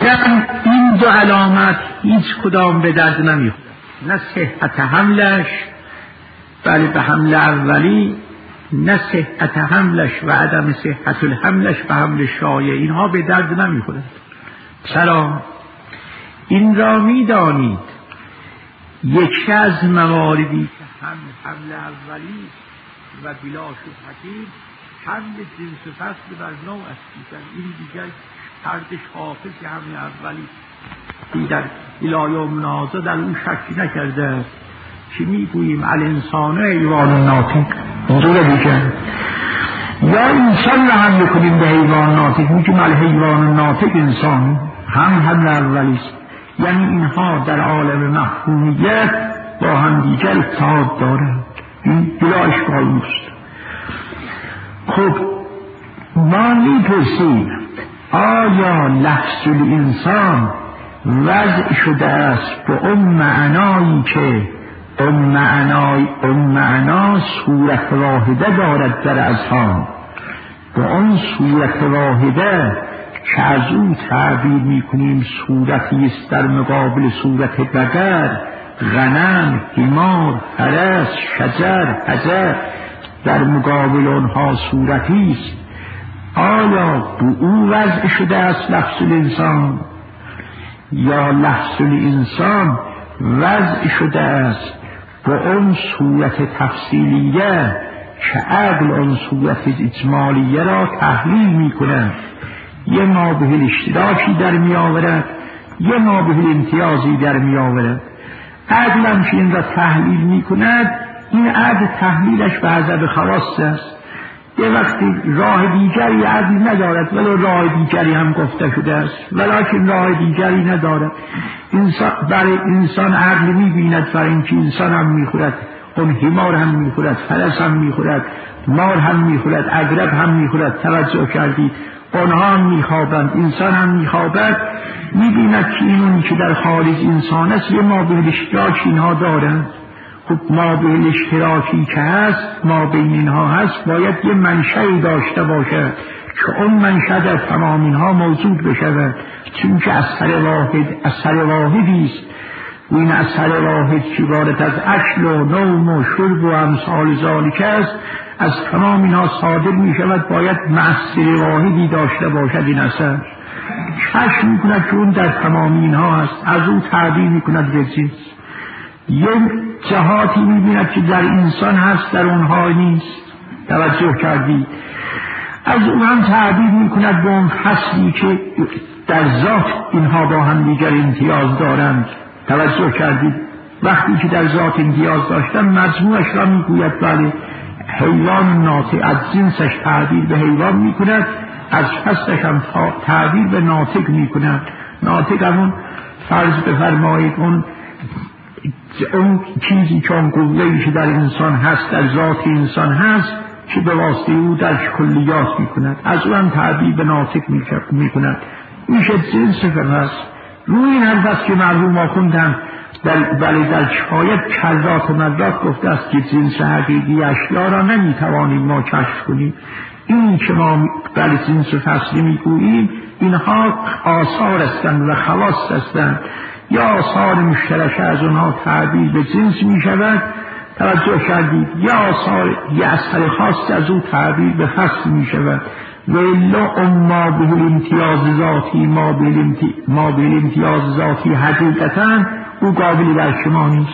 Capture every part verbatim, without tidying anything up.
بعدم این دو علامت هیچ کدام به درد نمیخورد، نه صحت حملش بله به حمل اولی، نه صحت حملش و عدم صحت الحملش به حمل شایع، اینها به درد نمیخورد. چرا؟ این را میدانید یکی از مواردی که هم حمل اولی و بلا شبهتی حمل جنس فصل بر نوع است، این دیگر پردش حافظ که حمل اولی در الهی منازه در اون شکی نکرده است که میگوییم الانسان حیوان ناطق حضور دیگر، یا انسان را حمل کنیم به حیوان ناطق میگیم الحیوان ناطق انسان هم حمل اولی است. یعنی اینها در عالم مفهومیت با هم دیگر اتحاد دارند، این بلا اشکال نیست. خب ما میپرسیم آیا لفظ الانسان وضع شده است به اون معنایی که اون معنای اون معنا صورت واحده دارد در اذهان، به اون صورت واحده که از او تعبیر میکنیم صورتی است در مقابل صورت بقر، غنم، حمار، فرس، شجر، حجر، در مقابل آنها صورتی است. آیا به او وضع شده است لفظ الانسان، یا لفظ الانسان وضع شده است به اون صورت تفصیلیه که عقل اون صورت اجمالیه را تحلیل میکنه، یه ما به اشتراکی در می آورد، یه ما به امتیازی در می آورد. عقل هم که این را تحلیل می کند، این عقل تحلیلش به حسب خواص است. یه وقتی راه دیگری عقل ندارد ولو راه دیگری هم گفته شده است، ولیکن راه دیگری ندارد. انسان برای انسان عقل می بیند برای اینکه انسان هم می خورد، اون حمار هم می خورد، فرس هم می خورد، مار هم می خورد، عقرب هم می خورد. توجه کردید؟ آنها هم میخوابند، انسان هم میخوابد. میبیند که اینون که در خارج انسان است یه ما بین اشتراک اینها دارند. خب ما بین اشتراکی که هست، ما بین اینها هست، باید یه منشأی داشته باشد که اون منشأ در تمام اینها موجود بشود، چون که اثر واحد اثر واحدی است. و این اثر واحد که وارد از اکل و نوم و شرب و امثال ذالک است، از تمام اینها صادر می شود، باید مؤثر واحدی داشته باشد. این اثر کشف می کند که اون در تمام اینها هست، از او تعبیر می کند به جنس. یک جهاتی می بیند که در انسان هست در اونها نیست. توجه کردی؟ از اون هم تعبیر می کند به اون فصلی که در ذات اینها با هم دیگر امتیاز دارند. توجه کردید؟ وقتی که در ذات امتیاز داشتن مجموعش را می گوید بله حیوان ناطق، از جنسش تعبیر به حیوان می کند، از فصلش هم تعبیر به ناطق می کند. ناطق همون فرض بفرمایید اون اون چیزی که اون قوهی که در انسان هست، در ذات انسان هست، که به واسطه او در کلیات می کند، از اون هم تعبیر به ناطق می کند. میشه جنس فرس. روی این حرف که مرحوم ها خوندن در بله در شاید کذات مدرات گفته است که جنس حقیقی اشیا را نمیتوانیم ما کشف کنیم. این که ما بله جنس فصلی میگوییم اینها آثار هستند و خواص هستند، یا آثار مشترک از اونها تعبیر به جنس میشود. توجه کردید؟ یا آثار یا اثر خاص از او تعبیر به فصل میشود. و الا ما به امتیاز ذاتی ما به ما به امتیاز ذاتی حقیقتا او قابل در شما نیست.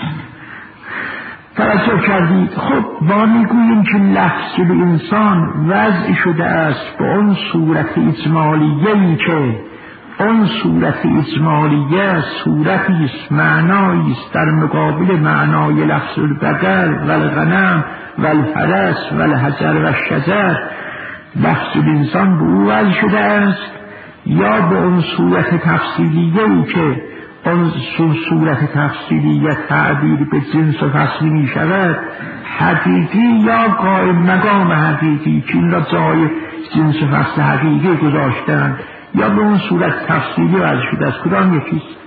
توجه کردید؟ خب ما میگوییم که لفظ به انسان وضع شده است به اون صورت اجمالیه‌ای که اون صورت اجمالیه صورتی است، معنایی است در مقابل معنای لفظ البقر و الغنم و الفرس و الحجر و الشجر. لفظ الانسان به او وضع شده است، یا به اون صورت تفصیلیه‌ای که اون صورت تفصیلیه تعبیر به جنس و فصلی می شود حقیقی یا قائم مقام حقیقی که این را جای جنس و فصل حقیقی گذاشتند، یا به اون صورت تفصیلی وضع شده است. کدام یکیست؟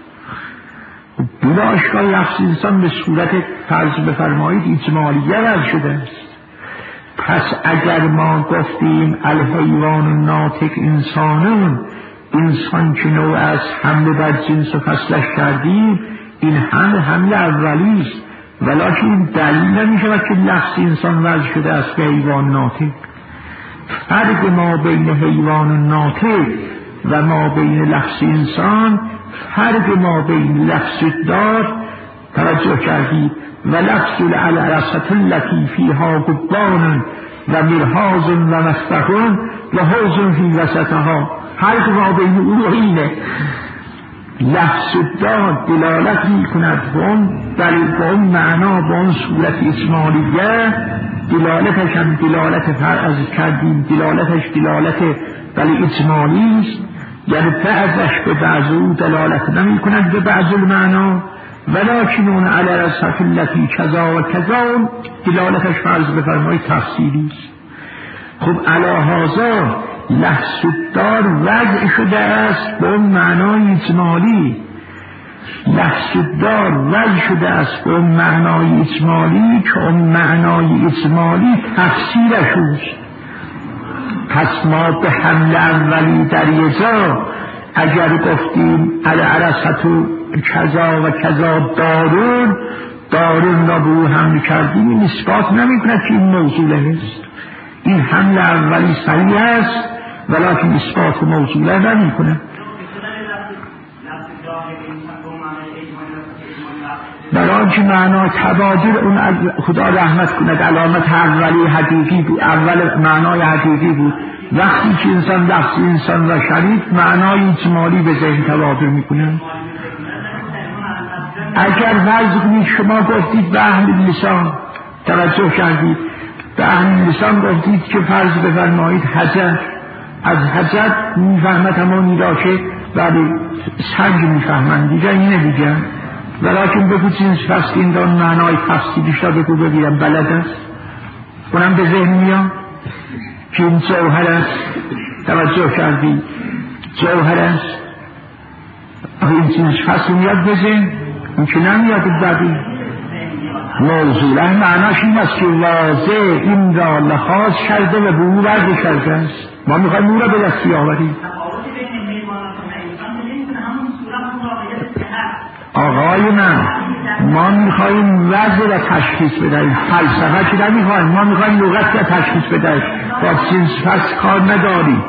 بلا اشکال لفظ انسان به صورت فرض بفرمایید اجمالیه وضع شده است. پس اگر ما گفتیم الحیوان ناطق انسانون، انسان که نوع از حمله بر جنس و فصلش کردیم، این حمل حمل اولی است، ولیکن این دلیل نمی‌شود که لفظ انسان وضع شده است به حیوان ناطق. فرق ما بین حیوان ناطق و ما بین لفظ انسان، فرق ما بین لفظ دار توجه کردید و لفظ العرصة التي فيها قبان و مرهاز و مفتح و حوض فی وسطها، فرق ما بین او و اینه. لفظ دار دلالت می کند به اون اون معنا، به اون صورت اجمالیه، دلالتش هم دلالت فرض کردیم، دلالتش دلالت ولی اجمالی است، یعنی بعضش به بعض او دلالت نمی کند به بعض المعنا، ولکن اون علی الرصة التي کذا و کذا دلالتش فرض بفرمایید تفصیلی است. خب علی هذا لفظ دار وضع شده است به اون معنای اجمالی، لفظ دار وضع شده است به اون معنای اجمالی که اون معنای اجمالی تفسیرش است. پس ما به حمل اولی در یه جا اگر گفتیم العرصة کذا و کذا دارون دارون را به او حمل کردیم، این اثبات نمی کند که این موضوع است. این حمل اولی صحیح است ولیکن اثبات موضوع نمی کند. برای که معنا تبادل اون خدا رحمت کند علامت اولی حقیقی بود، اول معنای حقیقی بود. وقتی که انسان لفظ انسان را شنید معنای اجمالی به ذهن تبادل میکنه. اگر فرض کنید شما گفتید به اهل لسان، توجه کردید به اهل لسان گفتید که فرض بفرمایید حجر، از حجر میفهمد همانی را که ولی سنگ میفهمند دیگه، اینه دیگه. ولیکن بگو جنس فصل این دان معنای تفصیلیش را بگو بگیرم بلد است، اونم به ذهن میاد که این جوهر است. توجه کردی جوهر است، این جنس فصل میاد به ذهن، این که نمیاد بدی موضوع معناش این است که واضح این را لحاظ کرده و به او ورد کرده است. ما میخوایم او را به دستی آوریم. آقای من ما میخوایم وضع را تشخیص بدهیم، فلسفه که نمیخوایم، ما میخوایم لغت را تشخیص بدهیم، با جنس فصل کار نداریم.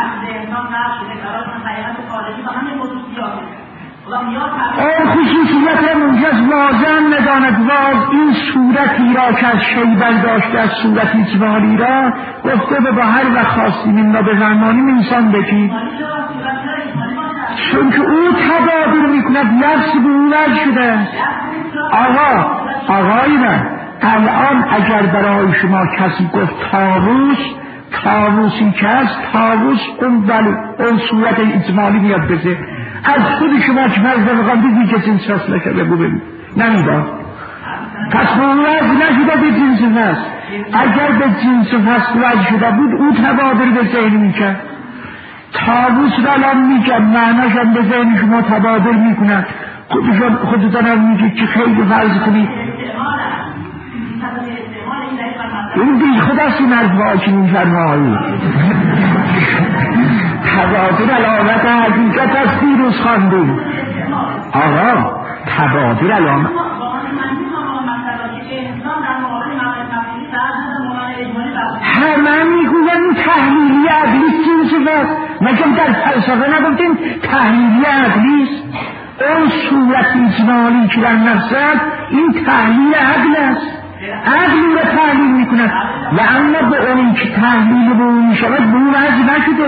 اون خصوصیت را منجز واضح نداند واضح این صورتی را که از شی برداشته از صورت اجمالی را گفته به با هر وقت خواستیم این را به زمانیم انسان بکید، چون که او تبادل میکند نفس به او وجه شده است. آقا آقای من الان اگر برای شما کسی گفت تاروس، تاروسی که هست تاروس اون بله اون صورت اجمالی میاد بزه، از خود شما که فرض بخوام بگی که جنس فصل نشده بگو ببین نمیداد، پس به وجه نشده به جنس فصل. اگر به جنس فصل وجه شده بود او تبادل به ذهن میکرد. تاروس را الان میگم معناش هم به ذهن شما تبادل میکنن، خودتان هم میگید که خیلی فرض کنید این بی خود است این از واقعی میفرمایی تبادل علامت حقیقت از دیروز خواندیم. آقا تبادل علامت همه میگوین تحلیلی عقلی چیزی است، مگه در فلسفه نگفتیم تحلیلی عقلی است؟ اون صورت اجمالی که در نفس است این تحلیل عقل است، عقلی را تحلیل میکند و اما به اونی که تحلیل به اون میشود به اون وجه نشده.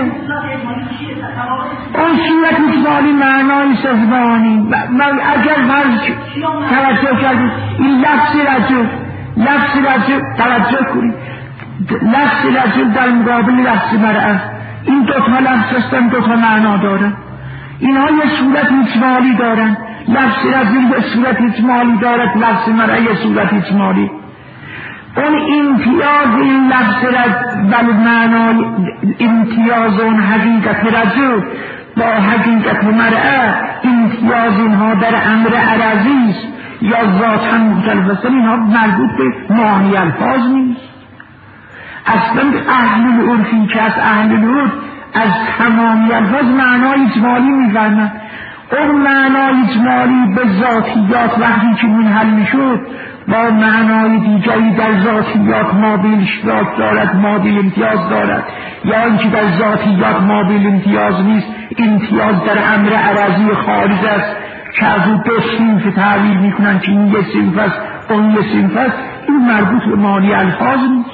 اون صورت اجمالی معنای سزمانی اگر فرض توجه کردید این لفظ رجل، لفظ رجل توجه کنید، لفظ رجل در مقابل لفظ مرأة، این دوتا لفظ هستن دوتا معنا دارن، اینها یه صورت اجمالی دارن، لفظ رجل یه صورت اجمالی دارد، لفظ مرأة یه صورت اجمالی. اون امتیاز این لفظ رجل بل معنای امتیاز اون حقیقت رجل با حقیقت مرأة، امتیاز اینها در امر عرضی است یا ذاتاً مختلف است، اینها مربوط به معانی الفاظ نیست. اصلا اهل العرفی که از اهل العرف از تمامی الفاظ معنای اجمالی می‌فهمند. اون معنای اجمالی به ذاتیات وقتی که منحل میشد با معنای دیگری در ذاتیات مابیل اشتراک دارد، مابیل امتیاز دارد، یا اینکه در ذاتیات مابیل امتیاز نیست، امتیاز در امر عرضی خارج است که از او دو صنف تعبیر میکنن که این یه صنف است اون یه صنف است. این مربوط به معانی الفاظ نیست.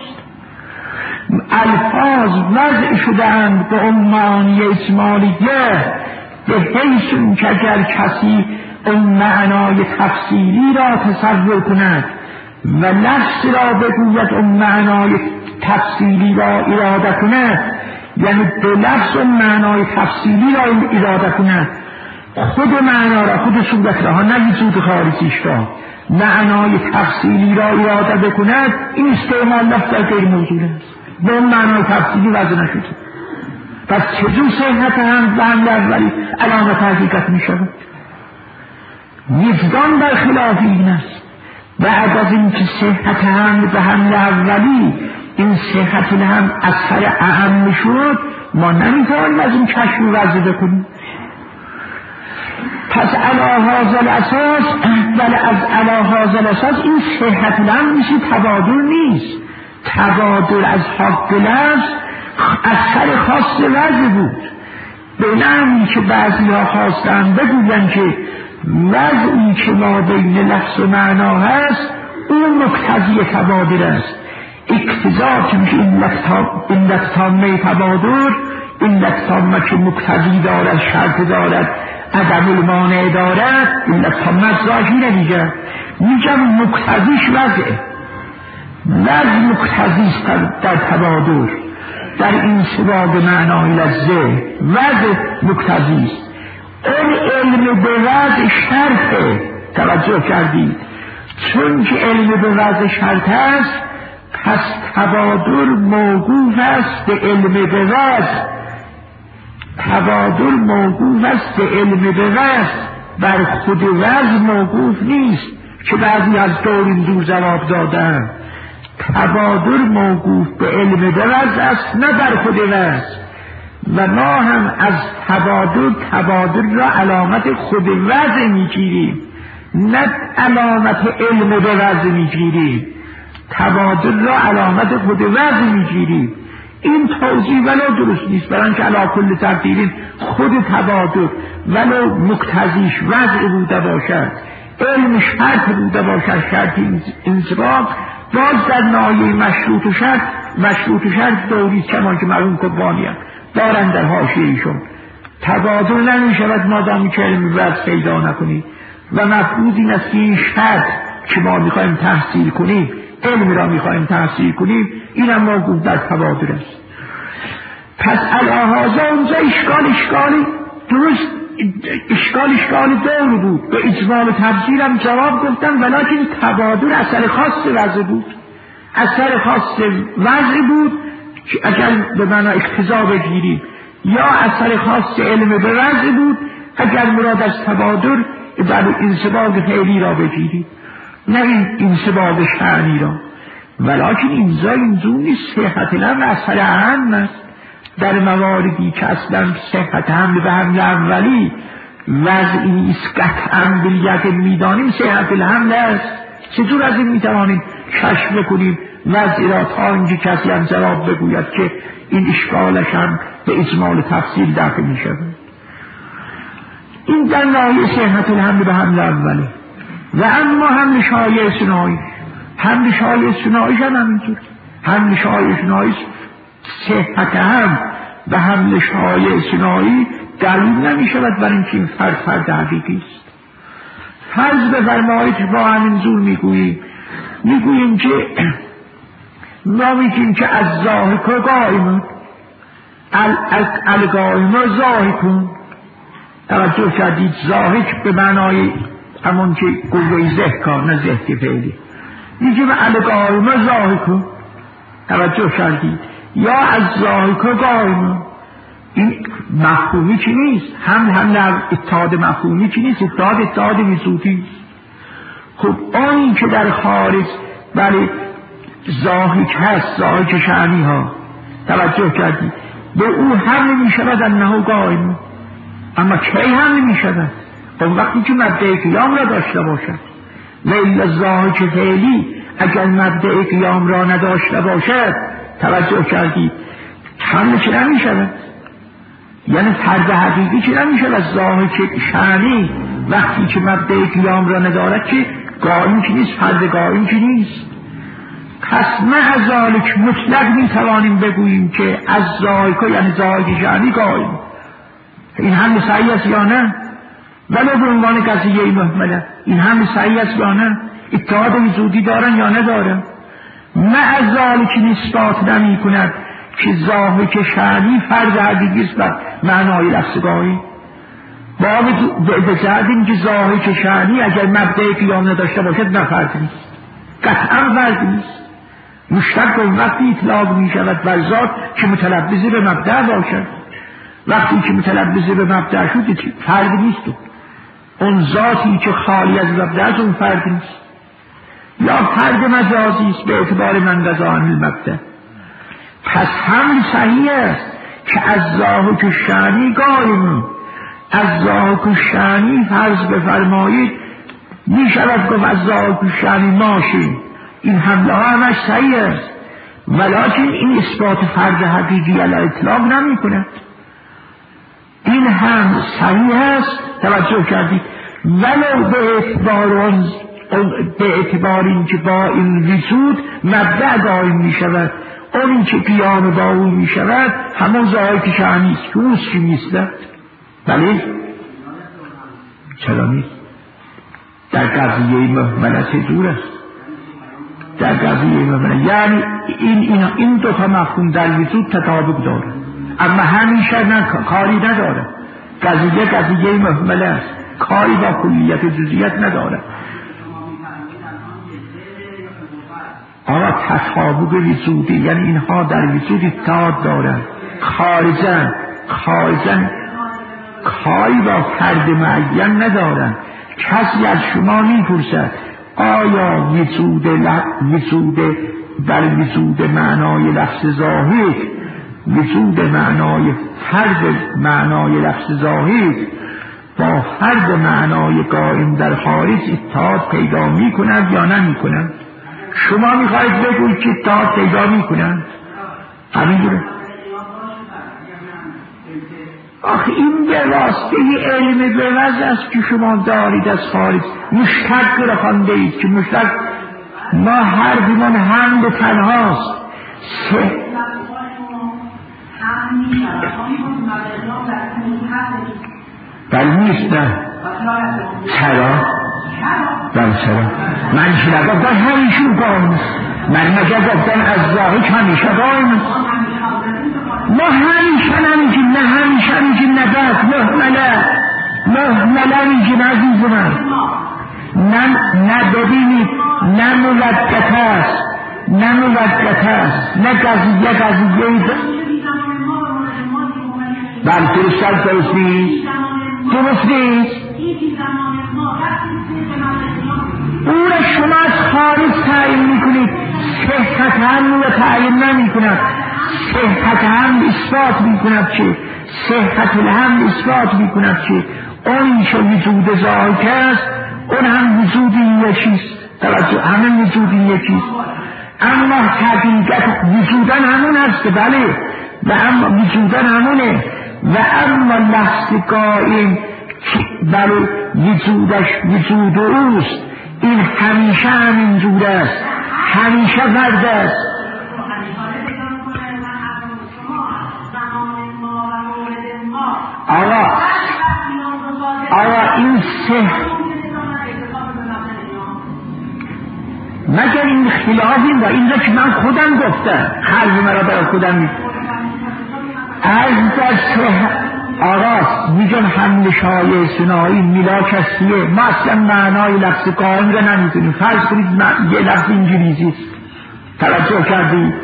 الفاظ وضع شده‌اند به اون معانی اجمالیه به حیث که اگر کسی اون معنای تفصیلی را تصور کند و لفظ را بگوید اون معنای تفصیلی را اراده کند، یعنی به لفظ اون معنای تفصیلی را اراده کند، خود معنا را، خود صورت را، نه وجود خارجیش را، معنای تفصیلی را اراده بکند، این استعمال لفظ در غیر موجود است، به اون معنای تفصیلی وضع نشده. پس چجور صحت هم به حمل اولی علامت حقیقت می شود؟ وجدان بر خلاف این است. بعد از این که صحت هم به حمل اولی این صحت هم اثر اعم شد، ما نمیتوانیم از این کشف وضع بکنیم. پس علی هذا الاساس، ولی از علی هذا الاساس این صحت هم میشه تبادل نیست. تبادل از حق لفظ اثر خاص وضع بود، به نحوی که بعضی ها خواستن بگوین که وضعی که ما بین لفظ و معنا هست اون مقتضی تبادل است. اقتضا که این لطامه تبادل، این لطامه که مقتضی دارد، شرط دارد، عدم المانع دارد، این لطامه ظاهری نمیگه، میگم مقتضیش وضعه. وضع مقتضیست در تبادل، در این سباب معنای لفظه وضع مقتضیست. اون علم به وضع شرطه. توجه کردید؟ چون که علم به وضع شرط است، پس تبادل موقوف است به علم به وضع. تبادل موقوف است به علم به وضع، بر خود وضع موقوف نیست که بعضی از دور این دور جواب دادن. تبادل موقوف به علم به وضع است، نه بر خود وضع. و ما هم از تبادل تبادل را علامت خود وضع میگیریم، نه علامت علم به وضع میگیریم. تبادل را علامت خود وضع میگیریم. این توضیح ولو درست نیست، برای اینکه علی کل تقدیر خود تبادل ولو مقتضیش وضع بوده باشد، علم شرط بوده باشد، شرط انضباط، باز در ناحیه مشروط و شرط، مشروط و شرط دوری کمان که مرحوم کبانی هم دارن در حاشیه ایشون. تبادل نمی شود مادامی که علم وضع پیدا نکنید و مفروض این است که این شرط که ما میخوایم تحصیل کنیم، علم را میخوایم تحصیل کنیم، این هم موجود در تبادل است. پس الهازا اونجا اشکال اشکالی درست اشکال اشکال دور بود، به اجمال تفسیر هم جواب گفتن، ولیکن تبادل اثر خاص وضع بود، اثر خاص وضع بود که اگر به معنی اقتضا بگیریم، یا اثر خاص علم به وضع بود اگر مراد از تبادل در انصباق فعلی را بگیریم، نه این انصباق شأنی را. ولیکن اینجا اینجور نیست. صحت الامر اثر اهم است در مواردی که اصلا صحت حمل به حمل اولی وضعی است قطعا بالیقین میدانیم صحت الحمل است. چطور از این میتوانیم کشف کنیم وضعی را تا اینکه کسی هم جواب بگوید که این اشکالش هم به اجمال تفصیل داخل می شود. این در ناحیه صحت الحمل به حمل اولی. و اما حمل شایع ثنایی، حمل شایع ثناییش هم همینطور. حمل شایع ثناییش صحت هم به حمل شایع ثنایی دلیل نمی شود برای اینکه این فرد فرد حقیقی است. فرض بفرمایید با همین زور میگوییم میگوییم که ما میگیم که از ضاحک و قائم القائم و ضاحکون. توجه کردید؟ ضاحک به معنای همون که قوه ضحکان، نه ضحک فعلی. میگیم القائم و ضاحکون. توجه کردید؟ یا از ضاحک و قائم. این مفهومی چی نیست، هم هم اتحاد مفهومی چی نیست، اتحاد اتحاد وجودی. خب آنی که در خارج ولی ضاحک هست، ضاحک شأنی ها، توجه کردید؟ به او هم نمی شود انه قائم. اما کی هم نمی شود؟ اون وقتی که مبدأ قیام را داشته باشد. و الا ظاهر که فعلی اگر مبدأ قیام را نداشته باشد، توجه کردید، هم چه نمی شود؟ یعنی فرد حقیقی چه نمی شود؟ ظاهر که شأنی وقتی که مبدأ قیام را ندارد که قائم که نیست، فرد قائم که نیست. پس مع ذالک مطلق می توانیم بگوییم که از ذالک یعنی ظاهر شأنی قائم. این هم صحیح است یا نه؟ ولو به عنوان قضیه مهمله این هم صحیح است یا نه؟ اتحاد وجودی دارن یا ندارن؟ مع ذالک نسبات نمی کند که ظاهر که شأنی فرد حقیقی است بر معنای لفظ قائم. با به جهت اینکه ظاهر که شأنی اگر مبدأ قیام نداشته باشد نه فرد نیست، قطعا فرد نیست. مشتق اون وقتی اطلاق می شود بر ذات که متلبس به مبدأ باشد. وقتی که متلبس به مبدأ شد فرد نیست. اون ذاتی که خالی از مبدأ است اون فرد نیست، یا فرد مجازی است به اعتبار من رضا عن المبدأ. پس هم صحیح است که از ظاهر که شأنی قائم، از ظاهر که شأنی فرض بفرمایید می شود گفت از ظاهر که شأنی ماشین، این حمله ها همش صحیح است، ولیکن این اثبات فرد حقیقی علی اطلاق نمی کند. این هم صحیح است، توجه کردید، ولو به اعتبار اون به اعتبار این که با این وجود مبدأ قائم می شود، اونی که قیام با او می شود همون ظاهر که شأنی است که اون چی میسته. بله چرا نیست؟ در قضیه مهملت دور است، در قضیه مهملت یعنی این, این, این دو تا مفهوم در وجود تطابق داره، اما همیشه نه کاری نداره. قضیه قضیه مهمله است، کاری با کلیت و جزئیات نداره. آقا تطابق وجودی یعنی اینها در وجود اتحاد دارن، خارجن خارجن کاری با فرد معین ندارن. کسی از شما میپرسد آیا وجود وجود در وجود معنای لفظ ظاهر، وجود معنای فرد معنای لفظ ظاهر با فرد معنای قائم در خارج اتحاد پیدا میکنند یا نمیکنند؟ شما میخواید بگوید که اتحاد پیدا میکنند؟ همینجوره. آخه این به واسطه علم به وضع است که شما دارید از خارج مشتق را خوانده اید که مشتق ما حرفمان هم به تنهاست. بل نیست نه چرا؟ بل چرا؟ من چرا گفتم همیشون قائم است؟ من مگه گفتم از ظاهر همیشه قائم است؟ ما همیشه نمیگیم، نه همیشه میگیم، نه بس مهمله مهمله میگیم عزیز من. نه نه ببینید نه ملکت است نه ملکت است نه قضیه قضیه بل درست است درست نیست درست نیست او را شما از خارج تعیین میکنید، صحت هم را تعیین نمی کند، صحت هم اثبات می کند که صحت هم اثبات می کند که اون که وجود ظاهر است اون هم وجود یکیست، توجه همه وجود یکیست، اما حقیقت وجودن همون هست بله و اما وجودن همونه و اما لحظ قائم بله وجودش وجود اوست، این همیشه همین جور است، همیشه فرد است. آقا آقا این سه مگر این خلافیم و این را که من خودم گفتم حرف مرا برای خودم می از در سه آقا میگم حمل شایع سنایی میلاک هستیه، ما اصلا معنای لفظ قائم را نمیدونیم. فرض کنید یه لفظ انگلیسی است، توجه کردی؟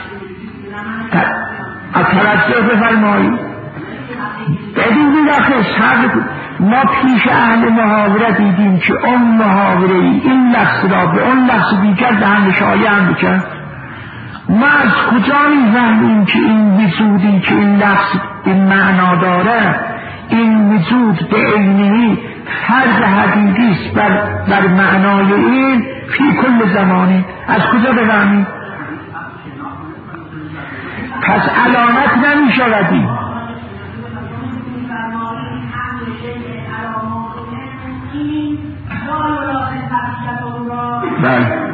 توجه بفرمایید ببینید آخه صبر ما پیش اهل محاوره دیدیم که اون محاوره این لفظ را به اون لفظ دیگر به حمل شایع هم بکن. ما از کجا می‌فهمیم که این وجودی که این لفظ این معنا داره، این وجود به عینی فرد حقیقی است بر, بر معنای این فی کل زمانی؟ از کجا بفهمیم؟ پس علامت نمی‌شودی. بله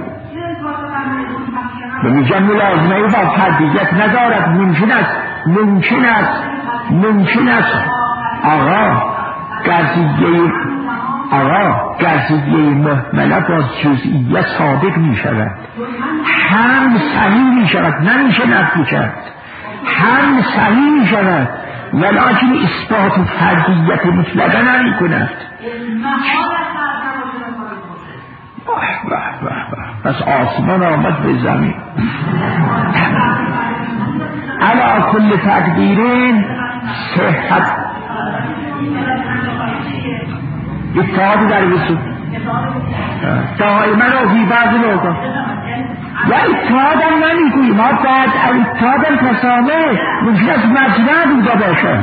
بمیجن ملازمه با فردیت ندارد. ممکن است ممکن است ممکن است آقا قضیه آقا قضیه محمله با جزئیت صادق می شود، هم صحیح می شود، نمیشه نفی کرد، هم صحیح می شود ولیکن اثبات فردیت مطلقه نمی کند. پس آسمان آمد به زمین. علا کل تقدیرین صحت اتحاد در وجود دائما و فی بعض الوقت و اتحاد هم نمی کنیم. ما باید اتحاد هم تسامه ممکن است مجمع بوده باشه.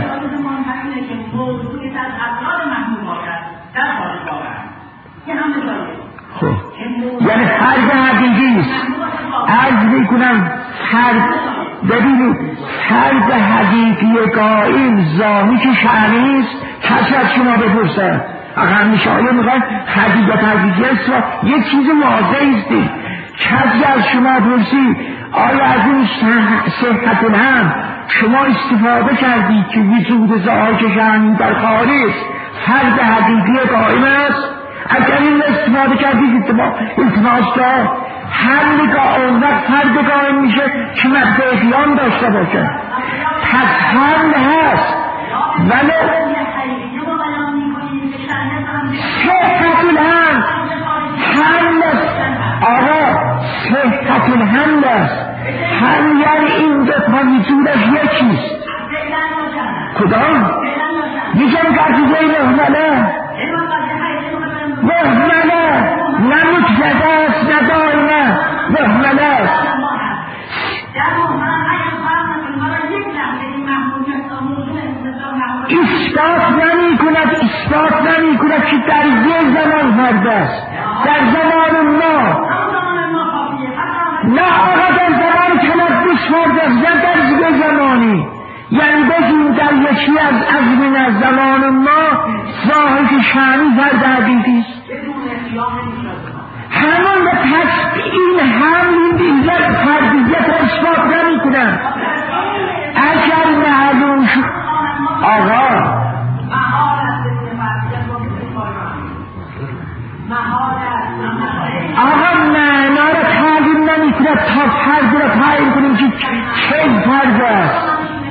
خب یعنی فرد حقیقی است. عرض میکنم فرد ببینید فرد حقیقی قائم ذاتی که شأنی است. کسی از شما بپرسد اگر همیشه آیا میخواید حقیقت حقیقی است و یک چیز واضحی است، کسی از شما پرسید آیا از این صحت هم شما استفاده کردید که وجود ذاتی شأنی در خارج فرد حقیقی قائم است؟ اگر این استفاده کردید التماس دار هر نگاه اون وقت فرد قائم میشه که مبدأ قیام داشته باشه. پس حمل هست ولی صحت الحمل حمل است. آقا صحت الحمل است. حمل یعنی این دو تا وجودش یکیست. کدام؟ میگم قضیه محمله محمله نه مطلقه است نه دائمه محمله است. اثبات نمی کند اثبات نمی کند که در یک زمان فرد است، در زمان ما نه آقا در زمان تلبس فرد است نه در یک زمانی. یعنی بگیم در یکی از ازمین از زمان ما ظاهر شأنی فرد حقیقی است. همون به پس این هم این فردیت را اثبات نمی کند. اگر معلوم شد آقا آقا معنا را تعلیم نمی کند تا فرد را تعلیم کنیم که چه فرد است.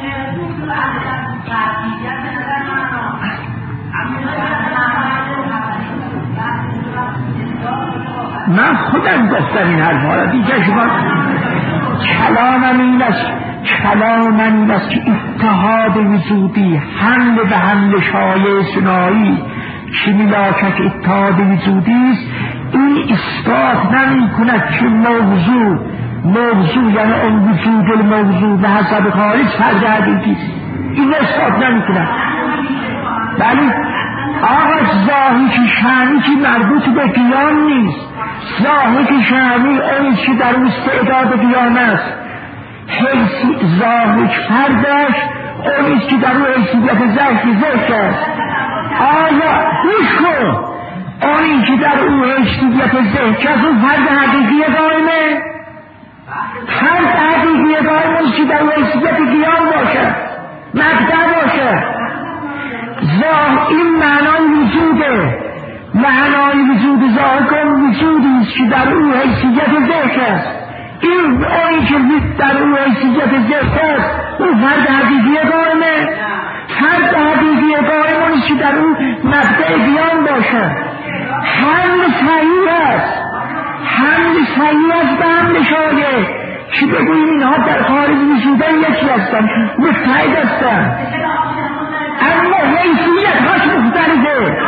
من خودم گفتم این حرف ها را دیگه شما کلامم این است کلامم این است که اتحاد وجودی حمل به حمل شایع سنایی که ملاکت اتحاد وجودی است این اثبات نمی کند که موضوع موضوع یعنی اون وجود الموضوع به حسب خارج فرد حقیقی است. این اثبات نمی کند. ولی آقا ظاهر شأنی که مربوط به قیام نیست. ظاهر شأنی اون که در اون استعداد قیام است. حیثی ظاهر فردش اون که در اون حیثیت ذهن ذهن است. آیا گوش کن اون که در اون حیثیت ذهن است اون فرد حقیقی قائمه. فرد حقیقی قائم اون که در اون حیثیت قیام باشه مقدر باشه. این معنای وجوده. معنای وجود ظاهر کن وجودی است که در اون حیثیت ذهن است. این اونی که در اون حیثیت ذهن است اون فرد حقیقی قائمه. فرد حقیقی قائم اونی که در اون مبدأ قیام باشه. حمل صحیح است. حمل صحیح است به حمل شایع که بگوییم اینها در خارج وجودن یکی هستن متحد هستن اما حیثیت هاش مختلفه.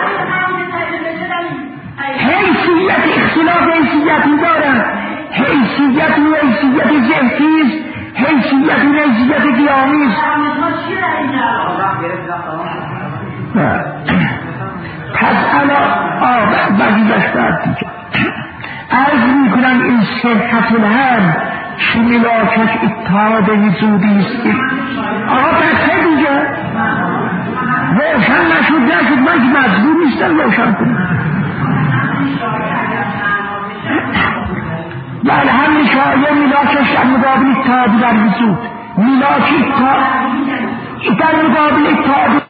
حیثیت اختلاف حیثیتی دارن. حیثیت و حیثیت ذهنی حالا آب وزیدش بعد دیگه عرض می کنم این صحت الهم چی ملاکش اتحاد وجودی است. آقا بسه دیگه روشن نشد نشد من که مجبور نیستم روشن کنم. بله هم نشایه ملاکش در مقابل اتحاد در وجود ملاک اتحاد در مقابل اتحاد